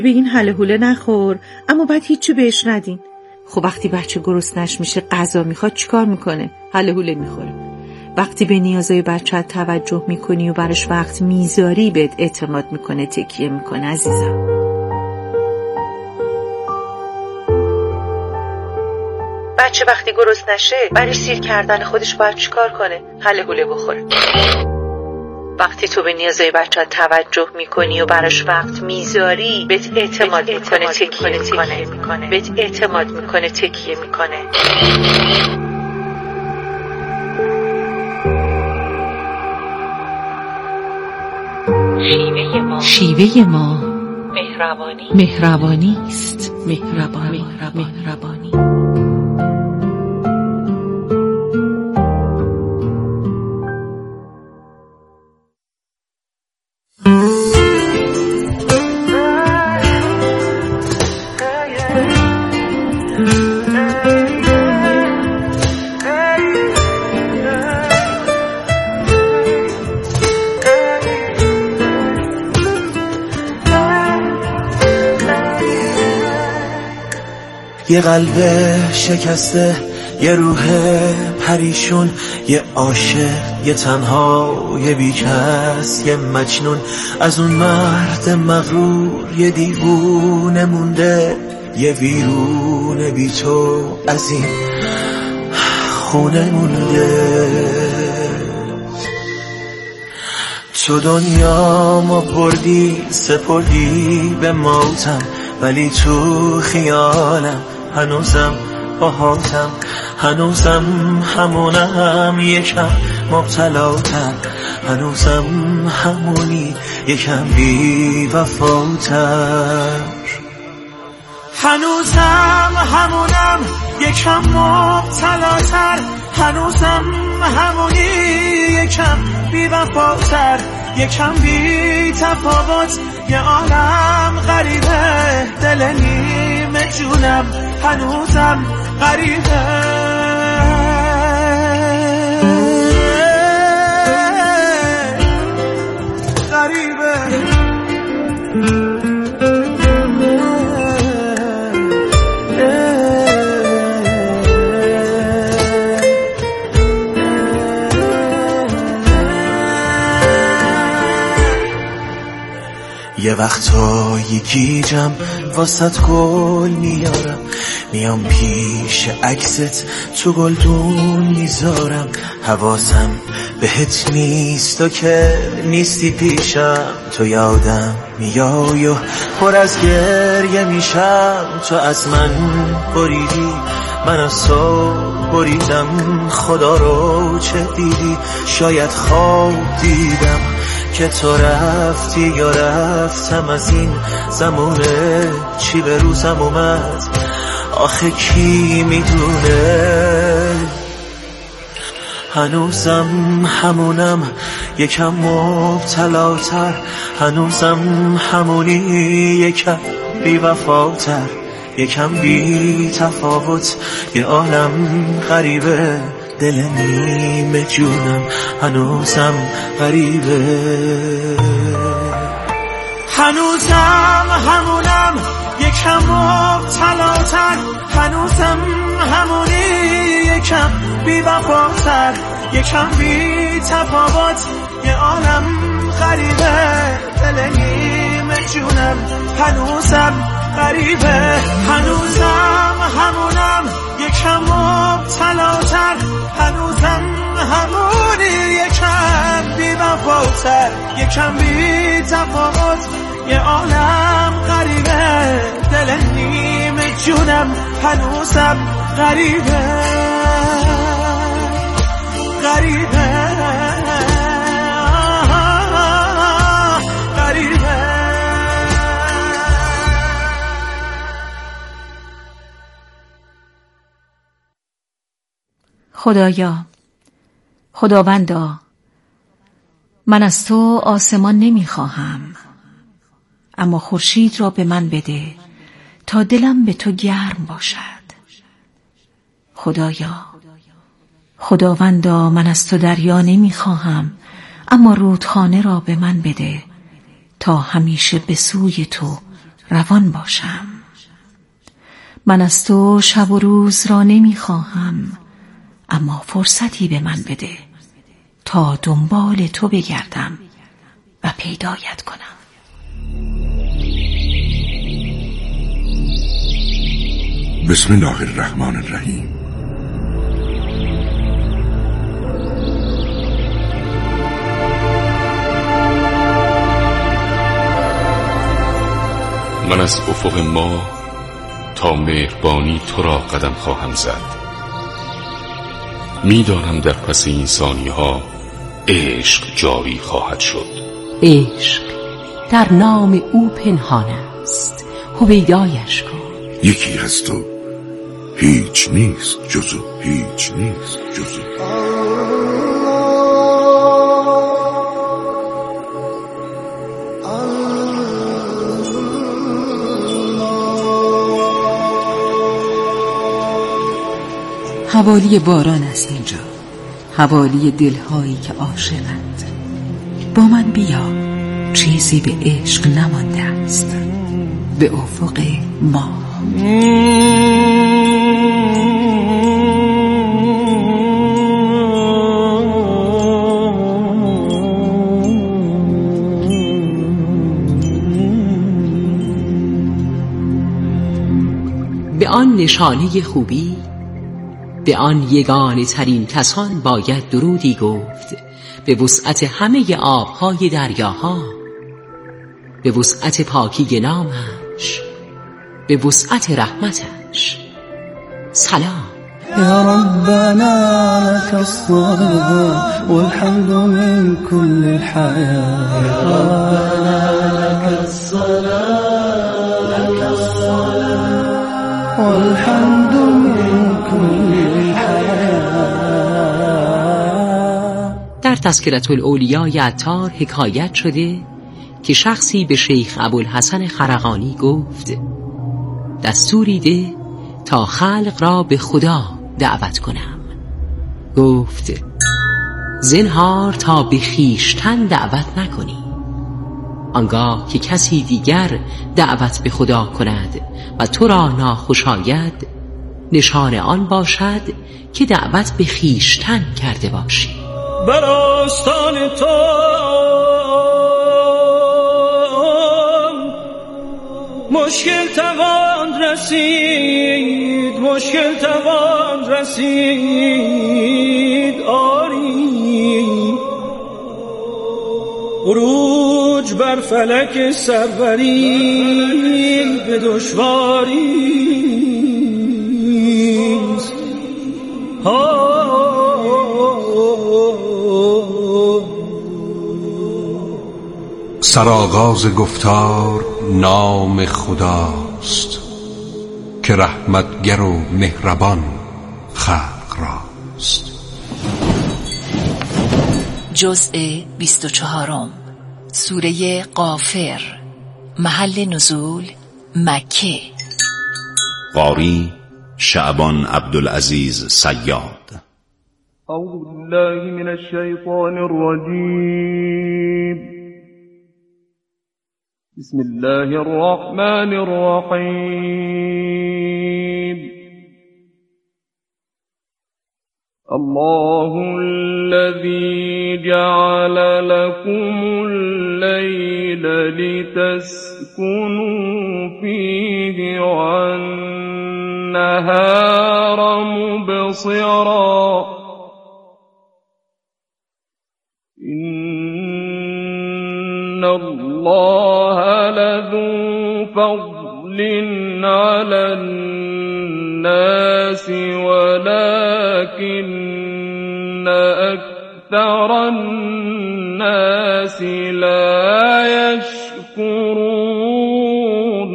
بگین هله هوله نخور، اما بعد هیچی بهش ندین. خب وقتی بچه گرسنش میشه غذا میخواد چیکار میکنه؟ هله هوله میخوره. وقتی به نیازهای بچه توجه میکنی و براش وقت میذاری بهت اعتماد میکنه، تکیه میکنه. عزیزم بچه وقتی گرسنه نشه برای سیر کردن خودش باید چیکار کنه؟ هله هوله بخوره. وقتی تو به نیازهای بچه توجه میکنی و براش وقت میذاری بهت اعتماد میکنه، تکیه میکنه. بهت اعتماد میکنه، تکیه میکنه. شیوه ما مهربانی است. مهربانی. یه قلب شکسته، یه روح پریشون، یه عاشق، یه تنها، یه بیکس، یه مجنون. از اون مرد مغرور یه دیوونه مونده، یه ویرون بی تو از این خونه مونده. تو دنیا ما بردی، سپردی به موتم، ولی تو خیالم هنوزم باهاتم، هنوزم همونم یکم مبتلاتر، هنوزم همونی یکم بی وفاتر، هنوزم همونم یکم مبتلاتر، هنوزم همونی یکم بی وفاتر، یکم بی تفاوت. یه عالم غریبه، دل نیمه جونم هنوزم غریبه. یه وقتایی گیجم واسط گل میارم، میام پیش عکست تو گلدون میذارم، حواسم بهت نیست و که نیستی پیشم، تو یادم میای و پر از گریه میشم. تو از من بریدی، من از تو بریدم، خدا رو چه دیدی؟ شاید خواب دیدم که تو رفتی یا رفتم از این زمونه، چی به روزم اومد آخه کی میدونه. هنوزم همونم یکم مبتلاتر، هنوزم همونی یکم بی وفاتر، یکم بی تفاوت. یه عالم غریبه، دل نیمه جونم هنوزم غریبه. هنوزم همونم یکم مبتلاتر، هنوزم همونی یکم بی وفاتر، یکم بی تفاوت. یه عالم غریبه، دل نیمه جونم هنوزم غریبه. هنوزم همونم یکم مبتلاتر، هنوزم همونی یکم بی وفاتر، یکم بی تفاوت. یه عالم غریبه، دل نیمه جونم هنوزم غریبه. خدایا، خداوندا، من از تو آسمان نمیخواهم، اما خورشید را به من بده تا دلم به تو گرم باشد. خدایا، خداوندا، من از تو دریا نمیخواهم، اما رودخانه را به من بده تا همیشه به سوی تو روان باشم. من از تو شب و روز را نمیخواهم، اما فرصتی به من بده تا دنبال تو بگردم و پیدایت کنم. بسم الله الرحمن الرحیم. من از افق ما تا مهربانی تو را قدم خواهم زد. میدانم در پس این ثانیه ها عشق جاری خواهد شد. عشق در نام او پنهان است، هویدایش کن. یکی از تو هیچ نیست جزو هیچ نیست جزو. حوالی باران است اینجا، حوالی دلهایی که عاشقند. با من بیا، چیزی به عشق نمانده است. به افق ما به آن نشانه خوبی، به آن یگانه ترین کسان باید درودی گفت، به وسعت همه آبهای دریاها، به وسعت پاکی نامش، به وسعت رحمتش. سلام. یا ربنا لك الصلاة والحمد من كل الحياة. یا ربنا لك الصلاة والحمد من كل الحياة. در تذکرة الاولیاء عطار حکایت شده که شخصی به شیخ ابوالحسن خرقانی گفت دستوری ده تا خلق را به خدا دعوت کنم. گفت زنهار تا به خویشتن دعوت نکنی. آنگاه که کسی دیگر دعوت به خدا کند و تو را ناخوش آید، نشان آن باشد که دعوت به خویشتن کرده باشی. بر آستان تو مشکل توان رسید، مشکل توان رسید. آری عروج بر فلک سروری به دشواری سرآغاز گفتار نام خداست که رحمتگر و مهربان خلق راست. جزء 24 سوره غافر. محل نزول مکه. قاری شعبان عبدالعزیز صیاد. اعوذ بالله من الشیطان الرجیم. بسم الله الرحمن الرحیم. الله الذي جعل لكم الليل لتسكنوا فيه والنهار مبصرا إن الله لذو فضل على الناس ولكن أكثر الناس لا يشكرون.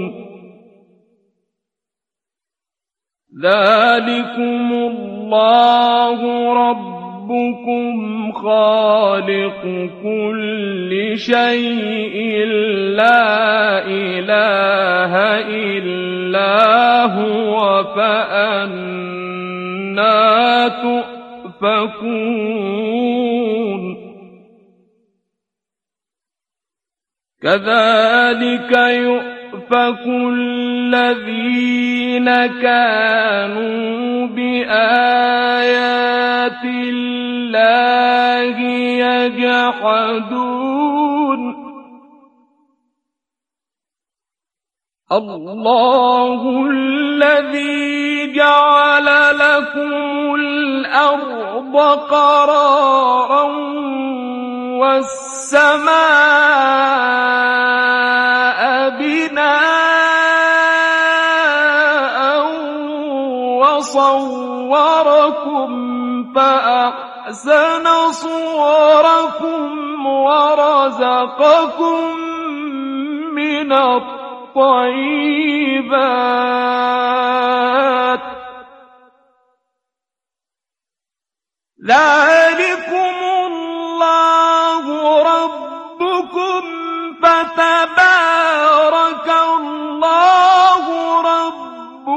ذلكم الله ربكم خالق كل شيء لا إله إلا هو فأنا تؤفكون. كذلك يؤفك الذين كانوا بآيات الله يجحدون الله الذي جعل لكم الأرض قرارا والسماء بناء وصوركم فأحسن صوركم ورزقكم من الطيبات ذلكم الله ربكم فتبارك الله رب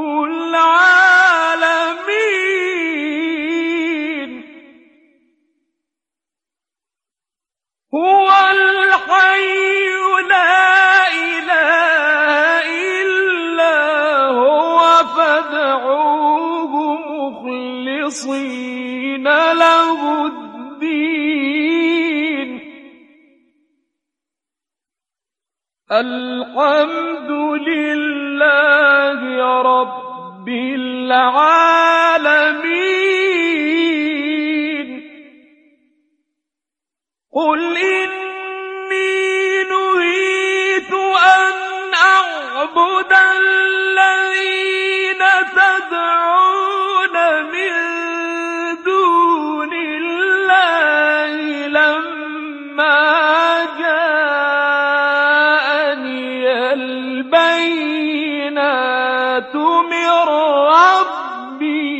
العالمين هو الحي لا إله إلا هو فادعوه مخلصين له الدين الحمد لله رب العالمين قل إني نهيت أن أعبد الذين تدعون من دون الله لما جاءني البينات من ربي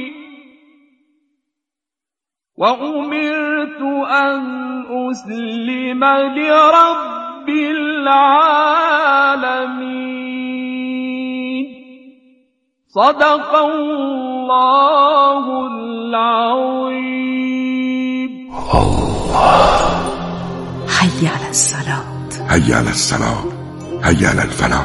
وأمرت أن أسلم لرب العالمين صدق الله العظيم حي على الصلاة حي على الصلاة حي على الفلاح.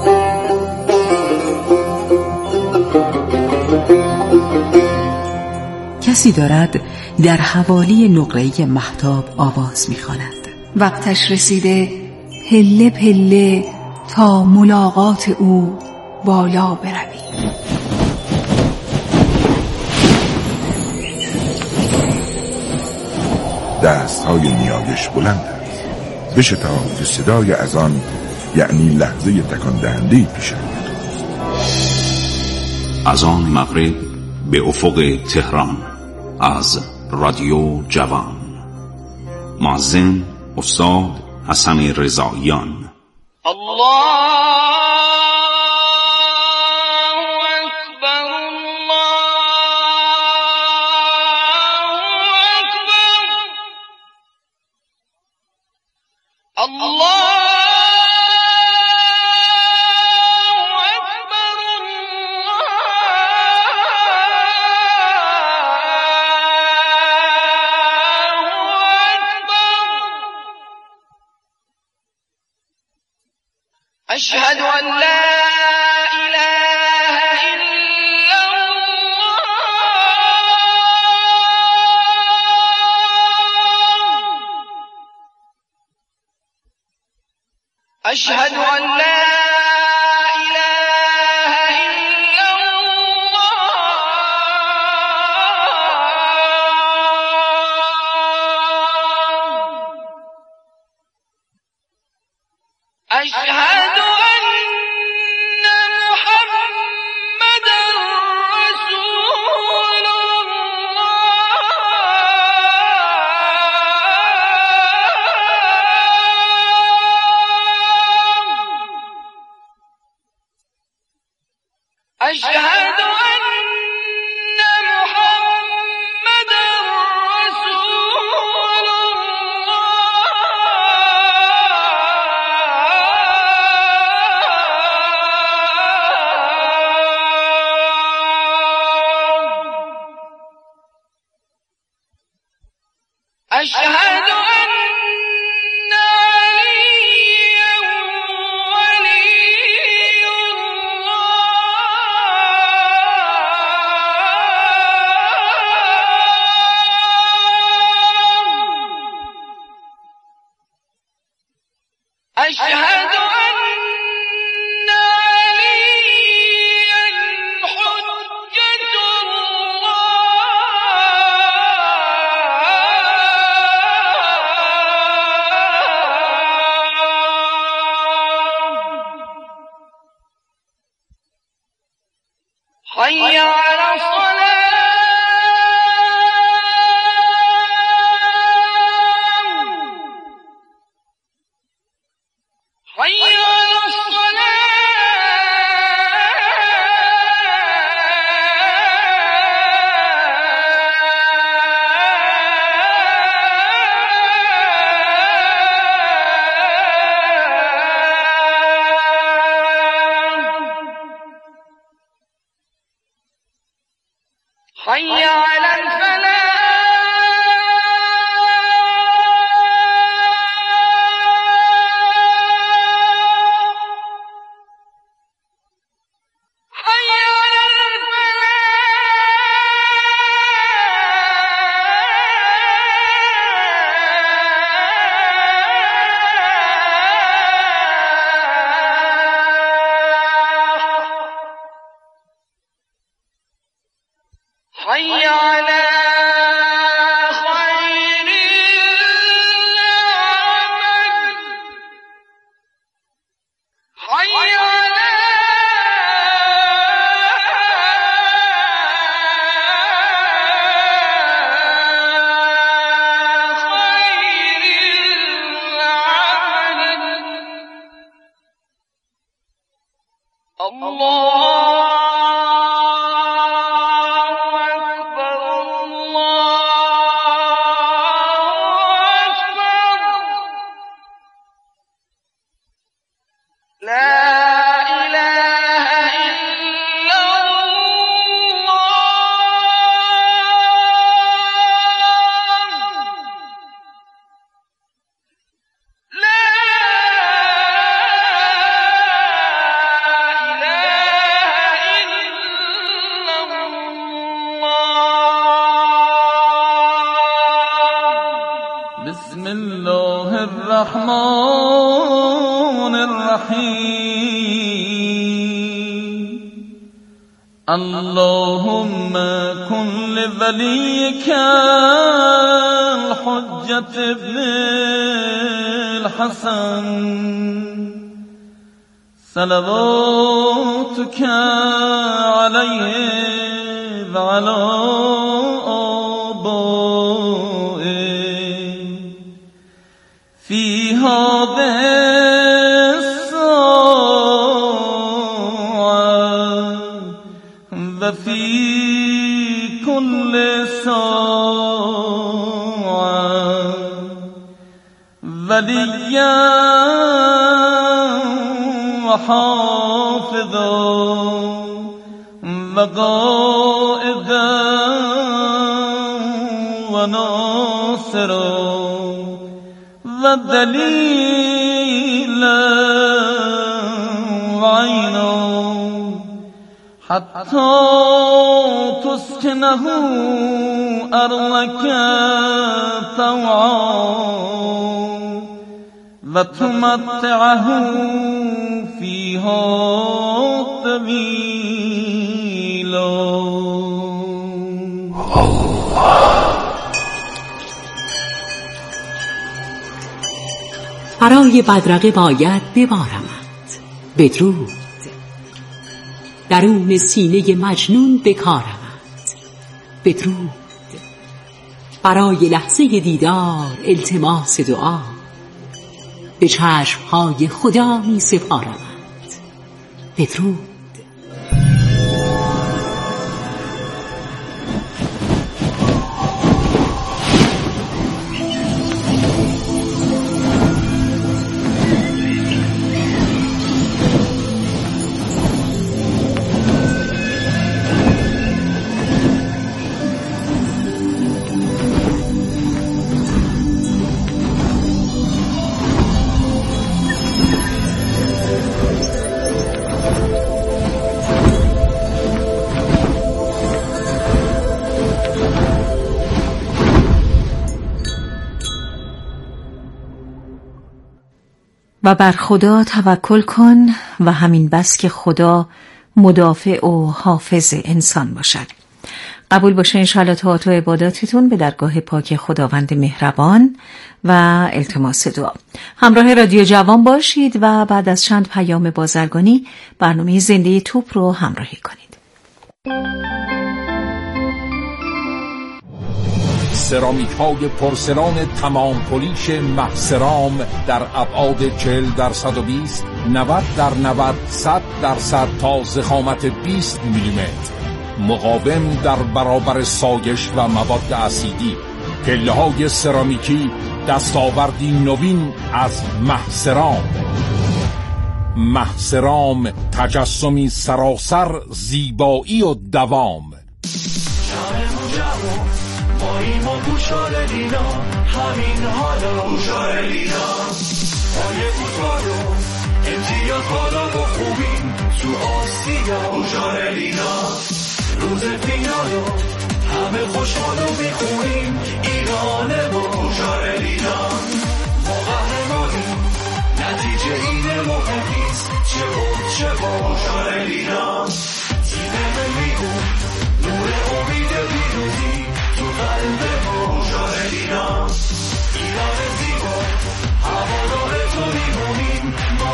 کسی دارد در حوالی نقره مهتاب آواز می‌خواند. وقتش رسیده پله پله تا ملاقات او بالا بروی. دستهای نیایش بلند است. بشتاب که صدای اذان یعنی لحظه تکان دهنده پیش آید. اذان مغرب به افق تهران از رادیو جوان. مؤذن استاد حسن رضاییان. الله أشهد أن لا إله إلا الله أشهد أن لا إله إلا الله أشهد أشهد أن محمدا رسول الله أشهد أن عليا ولي حي على الصلاة حي على الصلاة حي على الفلاح حي على حي على خير العمل حي على خير العمل الله بسم الله الرحمن الرحيم اللهم كن لوليك الحجة ابن الحسن صلواتك عليه وعلى في هذه الساعة وفي كل ساعة وليا وحافظا وقائدا وناصرا ودليلا وعينا حتى تسكنه أرضك طوعا وتمتعه فيها طويلا. برای بدرقه باید ببارمد بدرود، درون سینه مجنون بکارمد بدرود، برای لحظه دیدار التماس دعا به چشمهای خدا می سپارمد بدرود. و بر خدا توکل کن و همین بس که خدا مدافع و حافظ انسان باشد. قبول باشه انشاءالله طاعات و عباداتتون به درگاه پاک خداوند مهربان و التماس دعا. همراه رادیو جوان باشید و بعد از چند پیام بازرگانی برنامه زنده توپ رو همراهی کنید. سرامیک های پرسران تمام پولیش محسرام در ابعاد 40x120 90x90 100% تا ضخامت 20 میلیمتر، مقاوم در برابر سایش و مواد اسیدی. پله های سرامیکی دستاوردی نوین از محسرام. محسرام، تجسمی سراسر زیبایی و دوام. ماییم و گوشار لینا، همین حالا گوشار لینا. پای فوتبالو امتیاز بالا و خوبیم تو آسیا گوشار لینا. روز فینالو همه خوشحالو میخونیم ایران ما گوشار لینا. ما قهرمانیم، نتیجه اینه مهم نیست، چه بود چه با گوشار لینا. تیم ملیمون نور امید پیروزی تو قلب ما گوشار لینا. ایران زیبا هوادار تو میمونیم ما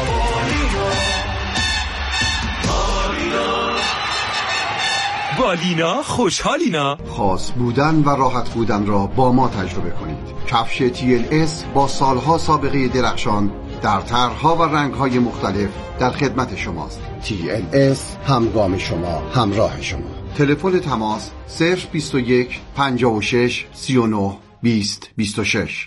با لینا خوشحالینا. خاص بودن و راحت بودن را با ما تجربه کنید. کفش TLS با سالها سابقه درخشان در طرح‌ها و رنگ‌های مختلف در خدمت شماست. TLS همگام شما، همراه شما. تلفن تماس 021 56 39 20 26.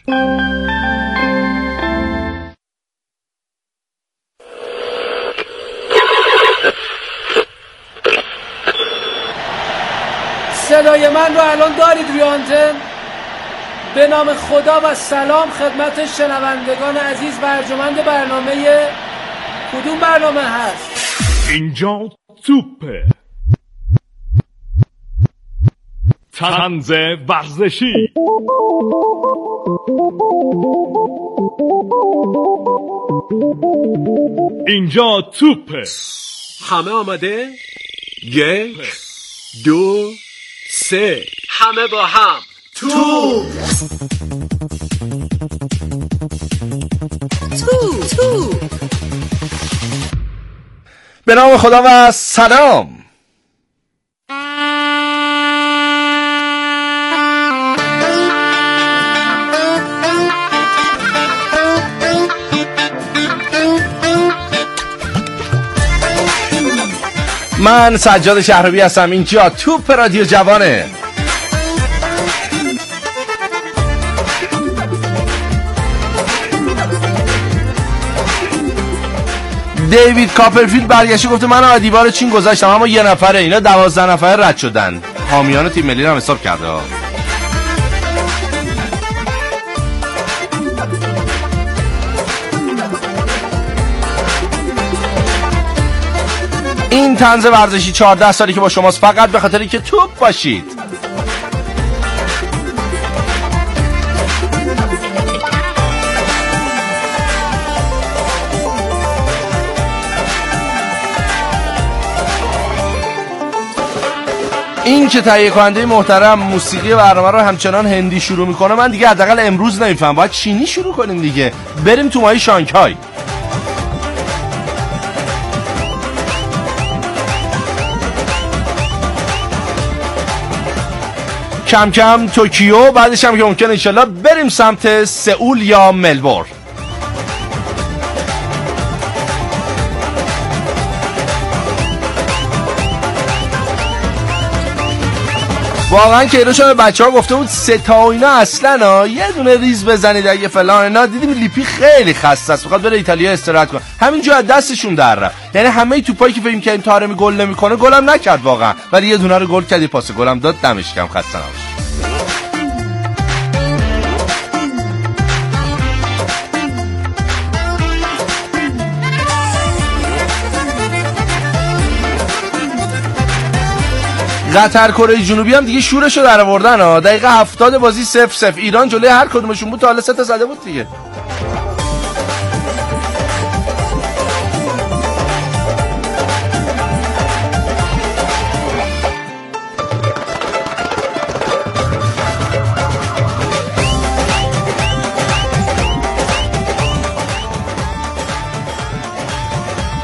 صدای من رو الان دارید روی آنتن؟ به نام خدا و سلام خدمت شنوندگان عزیز و ارجمند برنامه. کدوم برنامه هست؟ اینجا توپه، طنز ورزشی. اینجا توپه. همه آماده؟ 1 2 3 همه با هم توپ. به نام خدا و سلام. من سجاد شهربی هستم. اینجا توپ رادیو جوانه. دیوید کاپرفیلد برگشته گفته من آدیبار چین گذاشتم اما یه نفره، اینا 12 نفره رد شدن. حامیان تیم ملی هم حساب کرده ها. این طنز ورزشی 14 سالی که با شماست، فقط به خاطری که توپ باشید. این که تهیه کننده محترم موسیقی برنامه رو همچنان هندی شروع میکنه، من دیگه حداقل امروز نمیفهم، باید چینی شروع کنیم دیگه. بریم تو ماهی شانگهای. کم کم توکیو، بعدش هم که ممکنه انشالله بریم سمت سئول یا ملبورن. واقعا که ایروشان به بچه ها گفته بود 3 تا اینا اصلا یه دونه ریز بزنید اگه فلان اینا. دیدیم لیپی خیلی خسته است، میخواد بره ایتالیا استراحت کنه. همینجا از دستشون در رفت. یعنی همه توپایی که فکر می‌کردیم طارمی گل نمی‌کنه گلم نکرد واقعا، ولی یه دونه رو گل کرد، پاس گلم داد. دمش گرم، خسته نباش. قطر کره جنوبی هم دیگه شورشو در آوردن. دقیقه 70 بازی 0-0 ایران جلوی هر کدومشون بود، تا حالا 3 تا زده بود دیگه.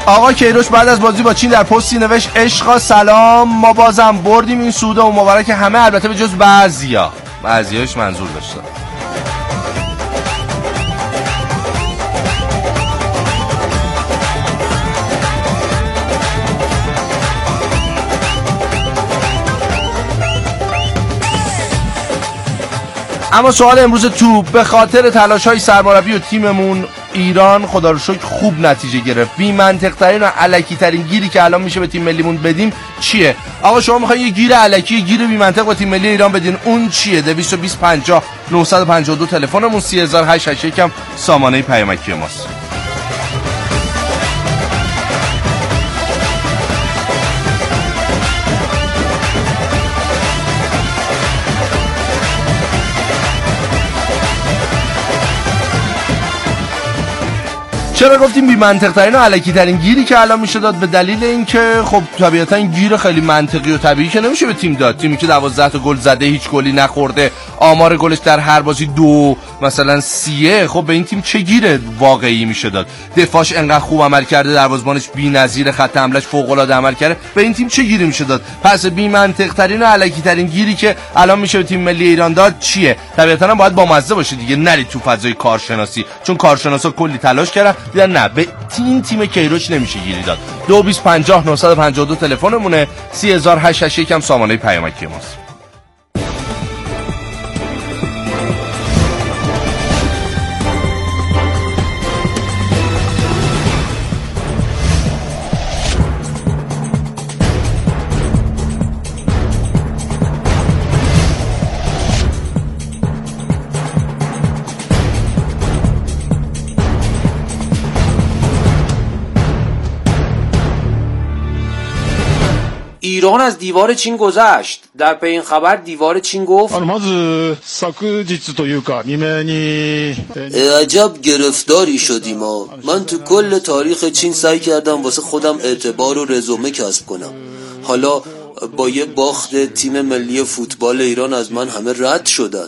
آقا کیروش بعد از بازی با چین در پستی نوشت عشقا سلام، ما بازم بردیم این سودا و مبارک همه، البته به جز بعضیاش منظور داشتن. اما سوال امروز توپ، به خاطر تلاش‌های سرمربی و تیممون ایران خدا رو شکر خوب نتیجه گرفت، بی منطق ترین و الکی ترین گیری که الان میشه به تیم ملیمون بدیم چیه؟ آقا شما میخواین یه گیر الکی، گیر بی منطق به تیم ملی ایران بدین، اون چیه؟ 220 50 952 تلفنمون، 3881 هم سامانه پیامکی ماست. چرا گفتیم بی منطق ترین و الکی ترین گیری که الان میشه داد؟ به دلیل اینکه خب طبیعتا گیر خیلی منطقی و طبیعی که نمیشه به تیم داد. تیمی که 12 تا گل زده، هیچ گلی نخورده، آمار گلش در هر بازی 2 مثلا 30، خب به این تیم چه گیر واقعی میشه داد؟ دفاعش انقدر خوب عمل کرده، دروازه‌بانش بی‌نظیر، خط حمله‌اش فوق‌العاده عمل کرده، به این تیم چه گیری میشه داد؟ پس بی منطق ترین و الکی ترین گیری که الان میشه به تیم ملی ایران داد چیه؟ طبیعتا باید با مزه باشه دیگه، نرید تو فضای کارشناسی، چون کارشناسا کلی تلاش کردن دیدن نه به تیم کیروش نمیشه گیری داد. 220 50 952 تلفنمونه، 3881 هم سامانه پیامکی ماست. ایران از دیوار چین گذشت. در پی این خبر دیوار چین گفت عجب گرفتاری شدیم ما. من تو کل تاریخ چین سعی کردم واسه خودم اعتبار و رزومه کسب کنم، حالا با یه باخت تیم ملی فوتبال ایران از من همه رد شدن.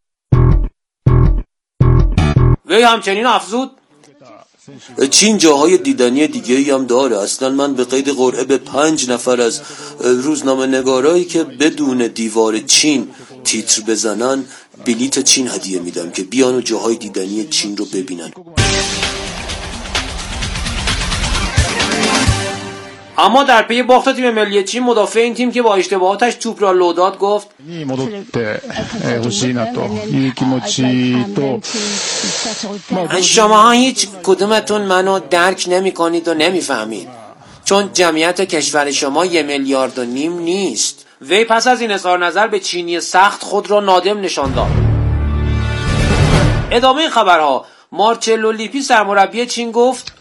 وی همچنین افزود چین جاهای دیدنی دیگه‌ای هم داره. اصلا من به قید قرعه به 5 نفر از روزنامه نگارایی که بدون دیوار چین تیتر بزنن بلیت چین هدیه میدم که بیان و جاهای دیدنی چین رو ببینن. اما در پی باخت تیم ملی چین، مدافع این تیم که با اشتباهاتش توپ را لو داد گفت شما هیچ کدومتون منو درک نمی کنید و نمی فهمید، چون جمعیت کشور شما 1.5 میلیارد نیست. وی پس از این اظهار نظر به چینی سخت خود را نادم نشان داد. ادامه این خبرها، مارچلو لیپی سرمربی چین گفت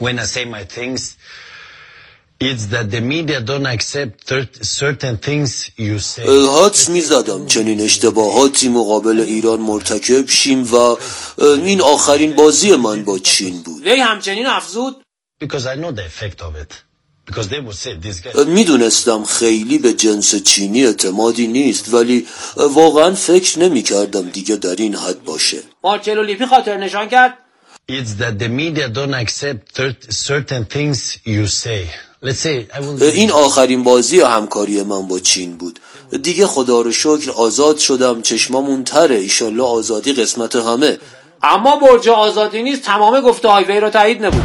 It's that the media don't accept certain things you say. حدس می‌زدم چنین اشتباهاتی مقابل ایران مرتکب شیم و این آخرین بازی من با چین بود. وی همچنین افزود Because I know the effect of it. Because they would say this guy. میدونستم خیلی به جنس چینی اعتمادی نیست، ولی واقعا فکر نمی‌کردم دیگه در این حد باشه. مارچلو لیپی خاطر نشان کرد It's that the media don't accept certain things you say. این آخرین بازی همکاری من با چین بود. دیگه خدا رو شکر آزاد شدم، چشمامون تره، ایشالله آزادی قسمت همه. اما برج آزادی نیست، تمام گفته های وی را تایید نبود.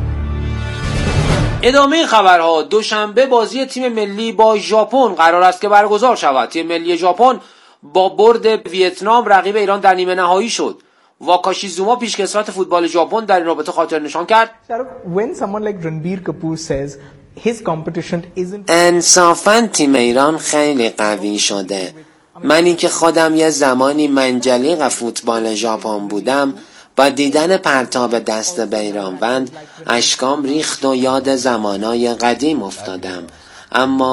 ادامه خبرها، دوشنبه بازی تیم ملی با ژاپن قرار است که برگزار شود. تیم ملی ژاپن با برد ویتنام رقیب ایران در نیمه نهایی شد. واکاشیزوما پیشکسوت فوتبال ژاپن در این رابطه خاطر نشان کرد انصافاً تیم ایران خیلی قوی شده. منی که خودم یه زمانی منجلیق فوتبال ژاپن بودم، با دیدن پرتاب دست بیرانوند اشکام ریخت و یاد زمانای قدیم افتادم. اما